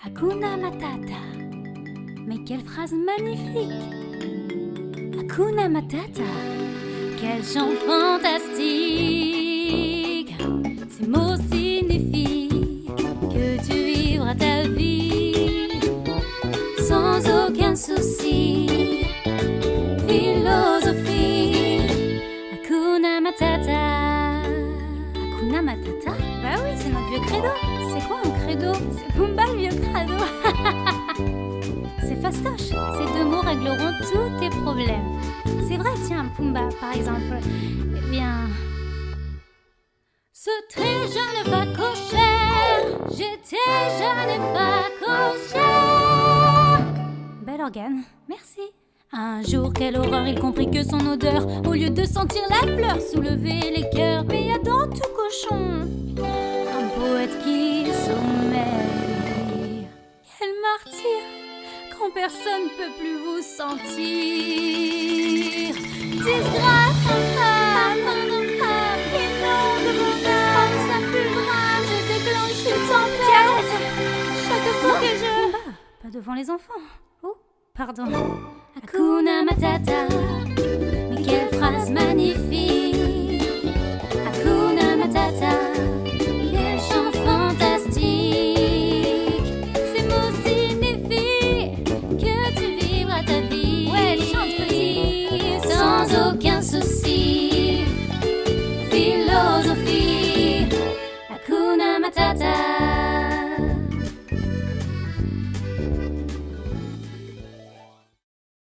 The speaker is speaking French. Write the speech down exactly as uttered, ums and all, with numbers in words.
Hakuna Matata. Mais quelle phrase magnifique! Hakuna Matata. Quel chant fantastique! Ces mots signifient que tu vivras ta vie sans aucun souci. Philosophie. Hakuna Matata. Hakuna Matata? Bah oui, c'est notre vieux credo. C'est quoi un credo? C'est Pumba le vieux credo. C'est fastoche. Ces deux mots régleront tous tes problèmes. C'est vrai, tiens, Pumba, par exemple. Eh bien... Ce très jeune facochère, j'étais jeune et facochère. Bel organe, merci. Un jour, quelle horreur, il comprit que son odeur, au lieu de sentir la fleur, soulevait les cœurs. Mais y a dans tout cochon un poète qui sommeille. Quel martyr, quand personne peut plus vous sentir. Disgrâce infâme, inonde mon âme, ça pulvera, je déclenche une tempête. Chaque fois que je... Pumba, pas devant les enfants. Oh, pardon. Hakuna Matata.